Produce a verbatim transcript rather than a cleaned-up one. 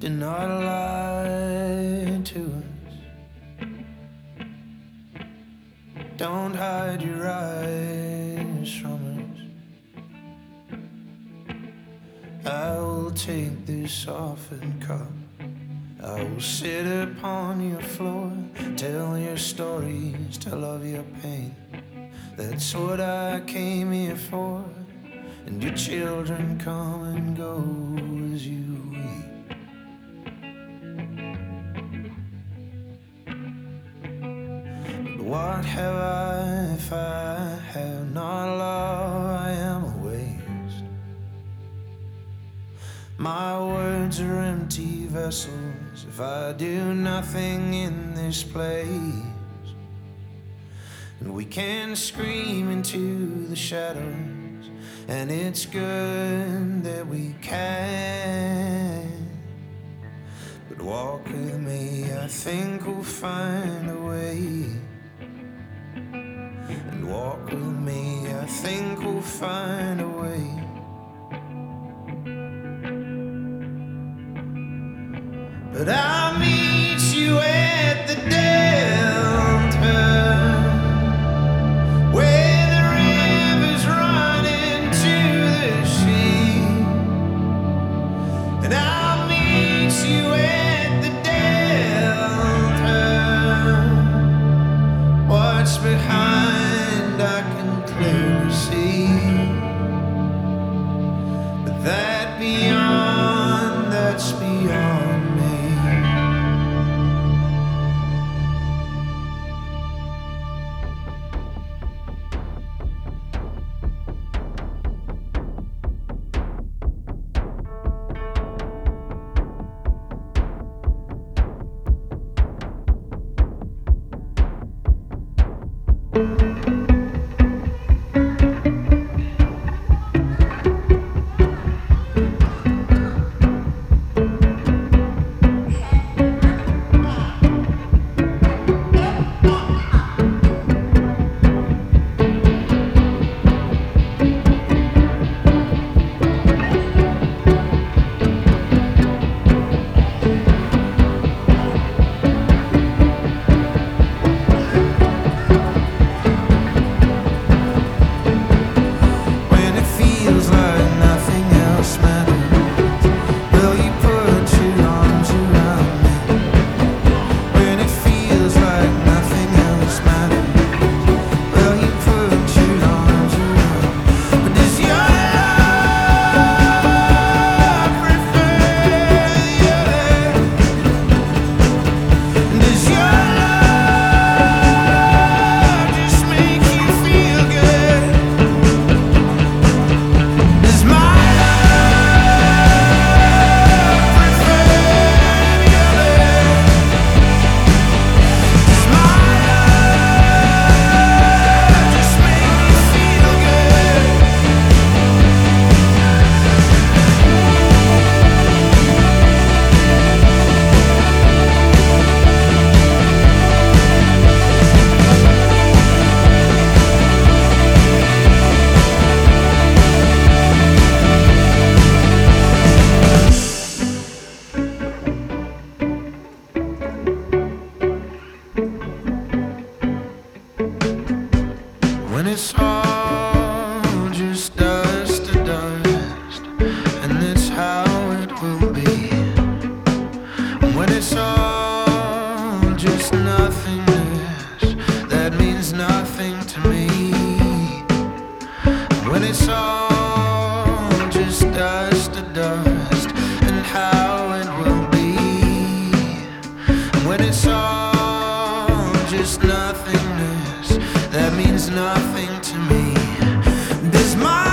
did not lie to us. Don't hide your eyes from us. I will take this softened cup. I will sit upon your floor, tell your stories, tell of your pain. That's what I came here for. And your children come and go as you weep. But what have I if I have not love? I am a waste. My words are empty vessels if I do nothing in this place. And we can scream into the shadows, and it's good that we can. But walk with me, I think we'll find a way. And walk with me, I think we'll find a way. But I'll meet you at the delta, where the rivers run into the sea. And I'll meet you at the delta. What's behind I can clearly see, but that beyond, that's beyond me. When it's all just dust to dust, and that's how it will be. When it's all just nothingness, that means nothing to me. When it's all just dust to dust, and how it will be. When it's all just nothingness, that means nothing to me. This my